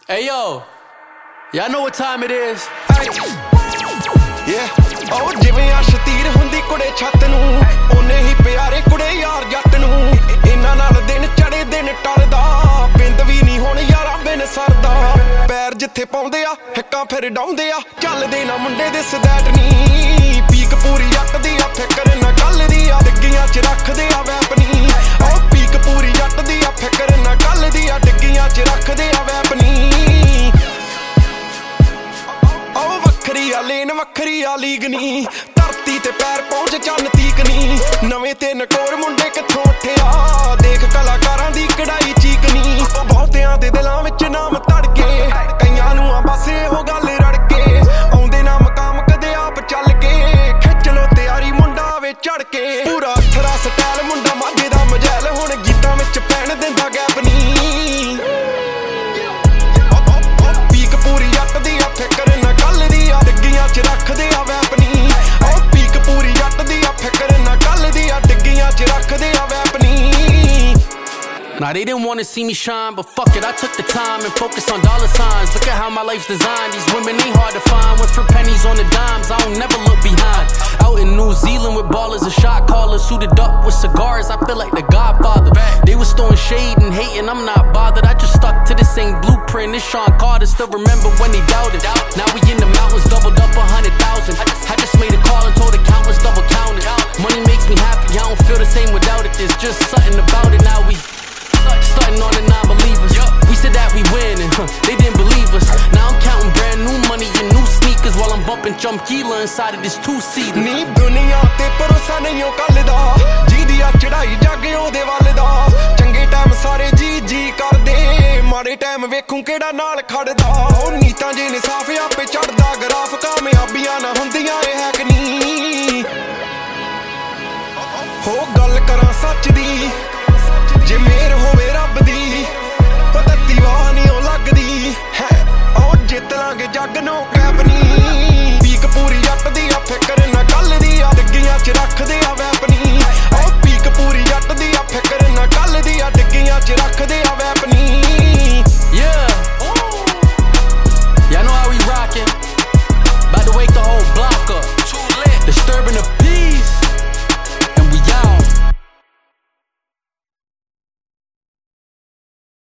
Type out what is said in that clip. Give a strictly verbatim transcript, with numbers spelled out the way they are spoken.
Hey yo, y'all know what time it is? Yeah, oh ਜਿਵੇਂ ਅਸ਼ਤੀਰ ਹੁੰਦੀ ਕੁੜੇ ਛੱਤ ਨੂੰ ਉਹਨੇ ਹੀ ਪਿਆਰੇ ਕੁੜੇ ਯਾਰ ਜੱਟ ਨੂੰ ਇਹਨਾਂ ਨਾਲ ਦਿਨ ਚੜੇ ਦਿਨ ਟਲਦਾ ਪਿੰਡ ਵੀ ਨਹੀਂ ਹੁਣ ਯਾਰਾਂ ਬਿਨ ਸਰਦਾ ਪੈਰ ਜਿੱਥੇ ਪਾਉਂਦੇ ਆ ਹਿੱਕਾਂ ਫਿਰ ਡਾਉਂਦੇ ਆ ਚੱਲਦੇ ਨਾ ਮੁੰਡੇ ਦੇ ਸਦੈਟ ਨਹੀਂ ਪੀਕ ਪੂਰੀ ਜੱਟ ਦੀ ਆ ਫਿਕਰ ਨਾ ਕੱਲ ਦੀ ਆ ਡਿੱਗੀਆਂ ਚ ਰੱਖਦੇ ਆ ਵੈਪਨੀ ਉਹ ਪੀਕ ਪੂਰੀ ਜੱਟ ਦੀ ਆ ਫਿਕਰ ਨਾ ਕੱਲ ਦੀ ਆ ਡਿੱਗੀਆਂ ਚ ਰੱਖਦੇ ਆ ਵੈਪਨੀ ਵੱਖਰੀ ਆ ਲੇਨ ਵੱਖਰੀ ਆ ਲੀਗ ਨੀ ਧਰਤੀ ਤੇ ਪੈਰ ਪਹੁੰਚ ਚੰਨ ਤੀਕ ਨੀ ਨਵੇਂ ਤੇ ਨਕੋਰ ਮੁੰਡੇ ਕਿੱਥੋਂ ਉੱਠਿਆ ਦੇਖ ਕਲਾਕਾਰਾਂ ਦੀ ਕਢਾਈ ਚੀਕ ਨੀ ਬਹੁਤਿਆਂ ਦੇ ਦਿਲਾਂ ਵਿੱਚ ਨਾਮ ਧੜਕੇ ਕਈਆਂ ਨੂੰ ਆ ਬਸ ਇਹੋ ਗੱਲ ਰੜਕੇ ਆਉਂਦੇ ਨਾ ਮਕਾਮ ਕਦੇ ਆਪ ਚੱਲ ਕੇ ਖਿੱਚ ਲੋ ਤਿਆਰੀ ਮੁੰਡਾ ਵੇ ਚੜ ਕੇ ਪੂਰਾ ਅਥਰਾ ਸਟਾਈਲ ਮੁੰਡਾ ਮਾਝੇ ਦਾ ਮਜੈਲ ਹੁਣ ਗੀਤਾਂ ਵਿੱਚ ਪੈਣ ਦਿੰਦਾ ਗੈਪ ਨੀ ਪੀਕ ਪੂਰੀ ਜੱਟ ਦੀ ਆ ਫਿਕਰ ਨਾ ਕੱਲ ਦੀ ਆ ਡਿੱਗੀਆਂ ਚ ਰੱਖਦੇ ਆ ਵੈਪਨੀ ਉਹ ਪੀਕ ਪੂਰੀ ਜੱਟ ਦੀ ਆ ਫਿਕਰ ਨਾ ਕੱਲ ਦੀ ਆ ਡਿੱਗੀਆਂ ਚ ਰੱਖਦੇ ਆ ਵੈਪਨੀ Now they didn't want to see me shine, but fuck it, I took the time and focused on dollar signs. Look at how my life's designed. These women ain't hard to find. Went for pennies on the dimes, I don't never look behind. Out in New Zealand with ballers and shot callers, suited up with cigars, I feel like the Godfather. They was throwing shade and hating, I'm not bothered. I just stuck to the same blueprint. It's Sean Carter, still remember when they doubted. Now we in the mountains, doubled up a hundred thousand. I just made a call and told the countless double counted. Money makes me happy, I don't feel the same without it. There's just something about it. Now we starting on the non-believers. We said that we winning, huh, they didn't believe us. Now I'm counting brand new money and new sneakers while I'm bumping Chumkila inside of this two-seater. ਨੀ ਦੁਨੀਆ ਤੇ ਭਰੋਸਾ ਨਹੀਂ ਓ ਕੱਲ ਦਾ ਜਿਹਦੀ ਆ ਚੜਾਈ ਜੱਗ ਉਹਦੇ ਵੱਲ ਦਾ ਚੰਗੇ ਟਾਈਮ ਸਾਰੇ ਜੀ ਜੀ ਕਰਦੇ ਮਾੜੇ ਟਾਈਮ ਵੇਖੂ ਕਿਹੜਾ ਨਾਲ ਖੜਦਾ ਉਹ ਨੀਤਾਂ ਜੇ ਨੇ ਸਾਫ ਆਪੇ ਚੜਦਾ ਗਰਾਫ ਕਾਮਯਾਬੀਆਂ ਨਾ ਹੁੰਦੀਆਂ ਇਹ ਹੈ ਕਿ ਨਹੀਂ ਹੋ ਗੱਲ ਕਰਾਂ ਸੱਚ ਦੀ ਜੇ ਮੇਰ ਹੋਵੇ ਰੱਬ ਦੀ ਉਹ ਤੱਤੀ ਵਾਹ ਨਹੀਂ ਉਹ ਲੱਗਦੀ ਹੈ ਉਹ ਜਿੱਤ ਲਾਂਗੇ ਜੱਗ ਨੂੰ